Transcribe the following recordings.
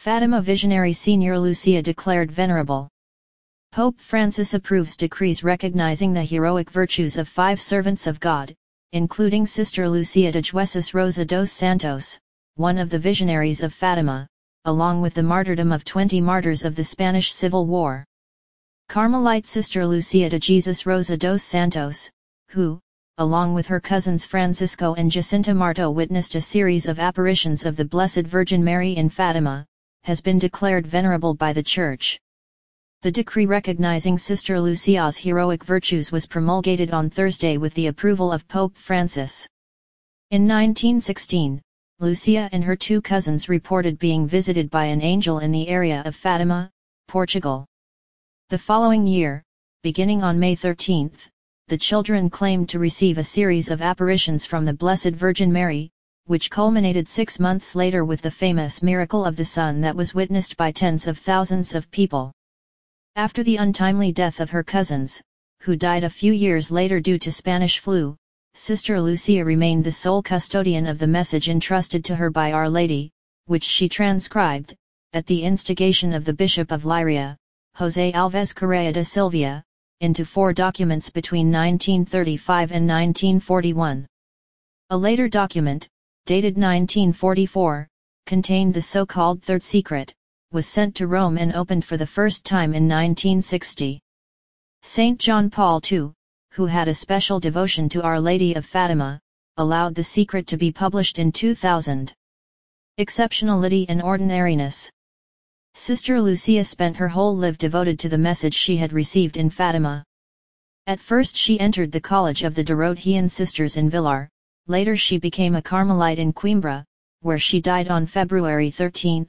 Fatima Visionary Senior Lucia declared venerable. Pope Francis approves decrees recognizing the heroic virtues of 5 servants of God, including Sister Lucia de Jueces Rosa dos Santos, one of the visionaries of Fatima, along with the martyrdom of 20 martyrs of the Spanish Civil War. Carmelite Sister Lucia de Jesus Rosa dos Santos, who, along with her cousins Francisco and Jacinta Marto witnessed a series of apparitions of the Blessed Virgin Mary in Fatima, has been declared venerable by the Church. The decree recognizing Sister Lucia's heroic virtues was promulgated on Thursday with the approval of Pope Francis. In 1916, Lucia and her 2 cousins reported being visited by an angel in the area of Fatima, Portugal. The following year, beginning on May 13, the children claimed to receive a series of apparitions from the Blessed Virgin Mary, which culminated 6 months later with the famous miracle of the sun that was witnessed by tens of thousands of people. After the untimely death of her cousins, who died a few years later due to Spanish flu, Sister Lucia remained the sole custodian of the message entrusted to her by Our Lady, which she transcribed, at the instigation of the Bishop of Leiria, José Alves Correa de Silva, into 4 documents between 1935 and 1941. A later document, dated 1944, contained the so-called Third Secret, was sent to Rome and opened for the first time in 1960. Saint John Paul II, who had a special devotion to Our Lady of Fatima, allowed the secret to be published in 2000. Exceptionality and ordinariness. Sister Lucia spent her whole life devoted to the message she had received in Fatima. At first she entered the College of the Dorothean Sisters in Villar, later she became a Carmelite in Coimbra, where she died on February 13,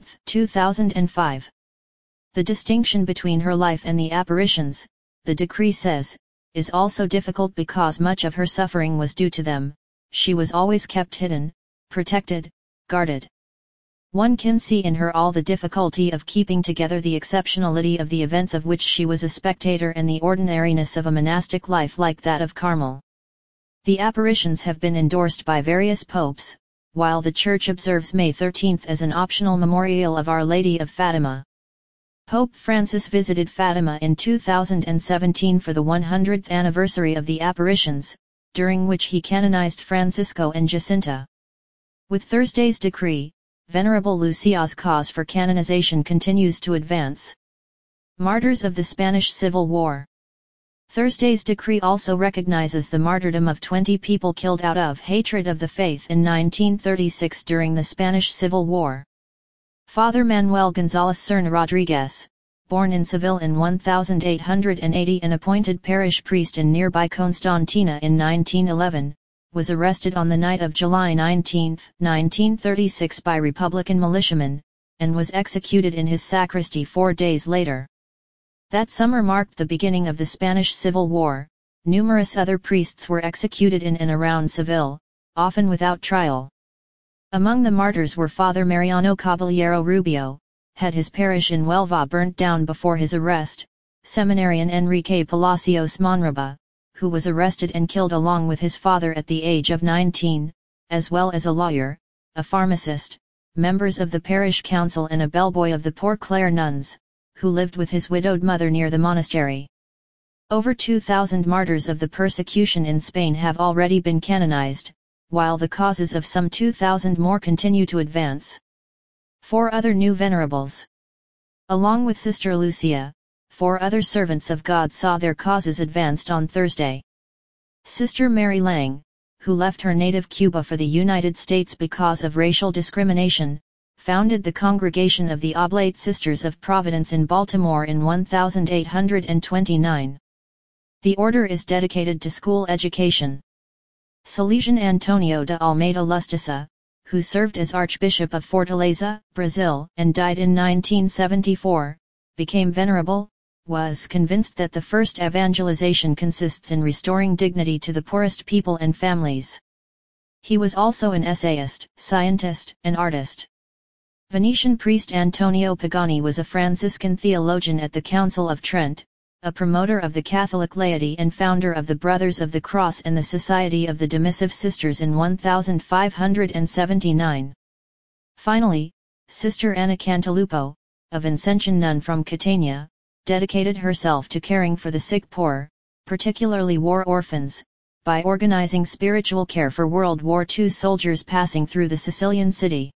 2005. The distinction between her life and the apparitions, the decree says, is also difficult because much of her suffering was due to them. She was always kept hidden, protected, guarded. One can see in her all the difficulty of keeping together the exceptionality of the events of which she was a spectator and the ordinariness of a monastic life like that of Carmel. The apparitions have been endorsed by various popes, while the Church observes May 13 as an optional memorial of Our Lady of Fatima. Pope Francis visited Fatima in 2017 for the 100th anniversary of the apparitions, during which he canonized Francisco and Jacinta. With Thursday's decree, Venerable Lucia's cause for canonization continues to advance. Martyrs of the Spanish Civil War. Thursday's decree also recognizes the martyrdom of 20 people killed out of hatred of the faith in 1936 during the Spanish Civil War. Father Manuel González Serna Rodriguez, born in Seville in 1880 and appointed parish priest in nearby Constantina in 1911, was arrested on the night of July 19, 1936 by Republican militiamen, and was executed in his sacristy 4 days later. That summer marked the beginning of the Spanish Civil War. Numerous other priests were executed in and around Seville, often without trial. Among the martyrs were Father Mariano Caballero Rubio, had his parish in Huelva burnt down before his arrest, seminarian Enrique Palacios Monroba, who was arrested and killed along with his father at the age of 19, as well as a lawyer, a pharmacist, members of the parish council and a bellboy of the Poor Clare nuns, who lived with his widowed mother near the monastery. Over 2,000 martyrs of the persecution in Spain have already been canonized, while the causes of some 2,000 more continue to advance. 4 other new venerables. Along with Sister Lucia, 4 other servants of God saw their causes advanced on Thursday. Sister Mary Lang, who left her native Cuba for the United States because of racial discrimination, founded the Congregation of the Oblate Sisters of Providence in Baltimore in 1829. The order is dedicated to school education. Salesian Antonio de Almeida Lustiça, who served as Archbishop of Fortaleza, Brazil, and died in 1974, became venerable, was convinced that the first evangelization consists in restoring dignity to the poorest people and families. He was also an essayist, scientist, and artist. Venetian priest Antonio Pagani was a Franciscan theologian at the Council of Trent, a promoter of the Catholic laity and founder of the Brothers of the Cross and the Society of the Demissive Sisters in 1579. Finally, Sister Anna Cantalupo, a Vincentian nun from Catania, dedicated herself to caring for the sick poor, particularly war orphans, by organizing spiritual care for World War II soldiers passing through the Sicilian city.